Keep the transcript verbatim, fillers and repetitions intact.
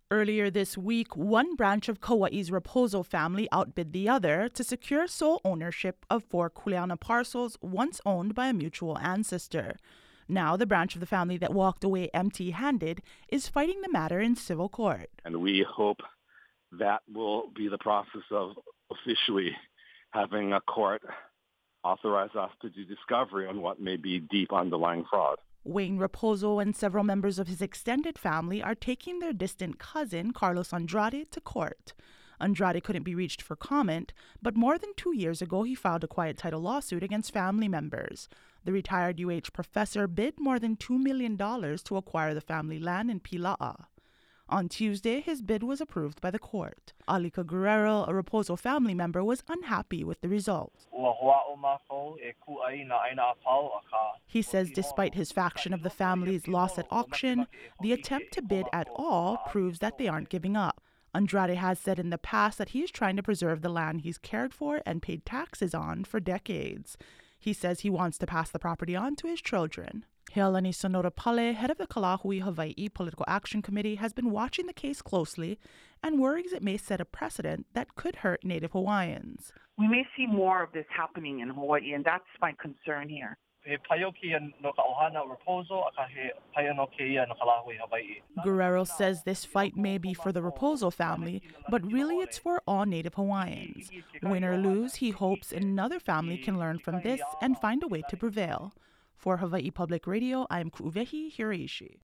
Earlier this week, one branch of Kauai's Raposo family outbid the other to secure sole ownership of four Kuleana parcels once owned by a mutual ancestor. Now, the branch of the family that walked away empty-handed is fighting the matter in civil court. And we hope that will be the process of officially having a court authorize us to do discovery on what may be deep underlying fraud. Wayne Raposo and several members of his extended family are taking their distant cousin, Carlos Andrade, to court. Andrade couldn't be reached for comment, but more than two years ago he filed a quiet title lawsuit against family members. The retired U H professor bid more than two million dollars to acquire the family land in Pila'a. On Tuesday, his bid was approved by the court. Alika Guerrero, a Raposo family member, was unhappy with the result. He says despite his faction of the family's loss at auction, the attempt to bid at all proves that they aren't giving up. Andrade has said in the past that he is trying to preserve the land he's cared for and paid taxes on for decades. He says he wants to pass the property on to his children. Healani Sonora Pale, head of the Kalahui Hawaii Political Action Committee, has been watching the case closely and worries it may set a precedent that could hurt Native Hawaiians. We may see more of this happening in Hawaii, and that's my concern here. Guerrero says this fight may be for the Raposo family, but really it's for all Native Hawaiians. Win or lose, he hopes another family can learn from this and find a way to prevail. For Hawaii Public Radio, I'm Ku'uwehi Hiraishi.